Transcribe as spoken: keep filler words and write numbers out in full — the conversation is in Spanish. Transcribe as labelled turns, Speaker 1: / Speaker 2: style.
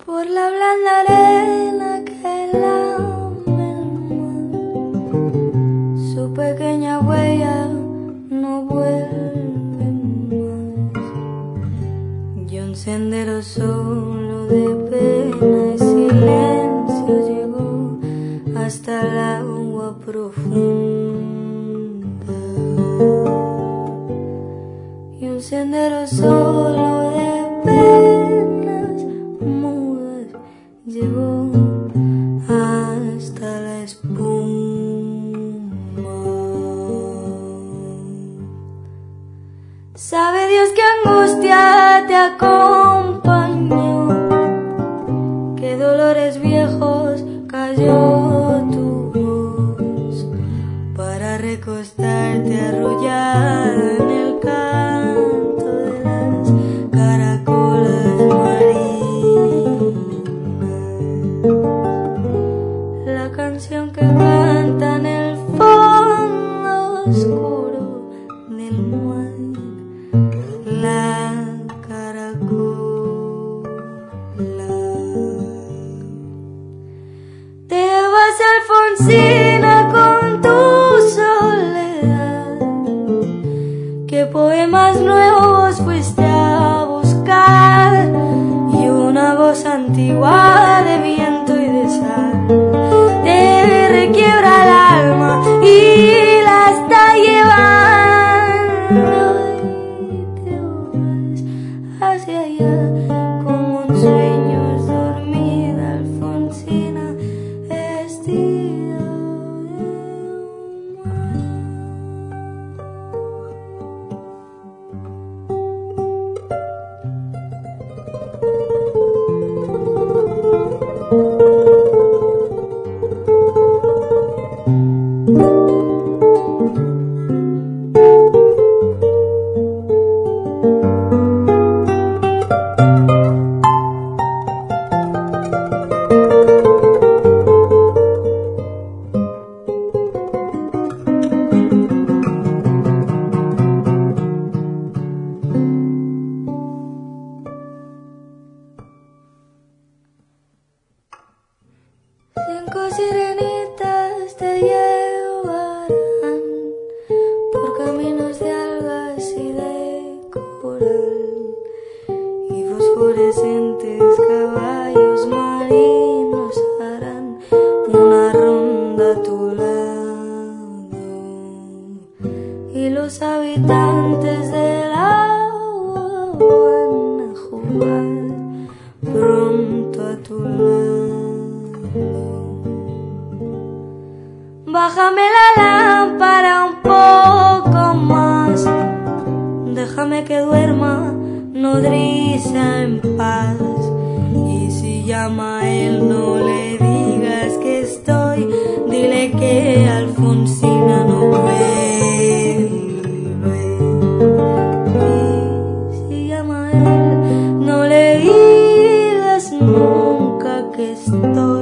Speaker 1: por la blanda arena que lame el mar. Su pequeña huella no vuelve más, y un sendero solo de pena y silencio llegó hasta el agua profunda, y un sendero solo de penas mudas llegó hasta la espuma. Sabe Dios qué angustia te acompañó, qué dolores viejos cayó tu voz para recostarte arrullada en el canto de las caracolas marinas, la canción que canta en el fondo oscuro del mar, la caracola. Te vas, Alfonsina, con tu soledad, qué poemas nuevos fuiste a buscar, y una voz antigua de viento y de sal te requiebra el alma y la está llevando, y te vas hacia allá como un sueño dormida, Alfonsina, vestida de cinco sirenitas te llevarán por caminos de algas y de coral, y fosforescentes caballos marinos harán una ronda a tu lado, y los habitantes del agua van a jugar pronto a tu lado. Bájame la lámpara un poco más, déjame que duerma nodriza en paz, y si llama a él no le digas que estoy, dile que Alfonsina no vuelve, y si llama a él no le digas nunca que estoy.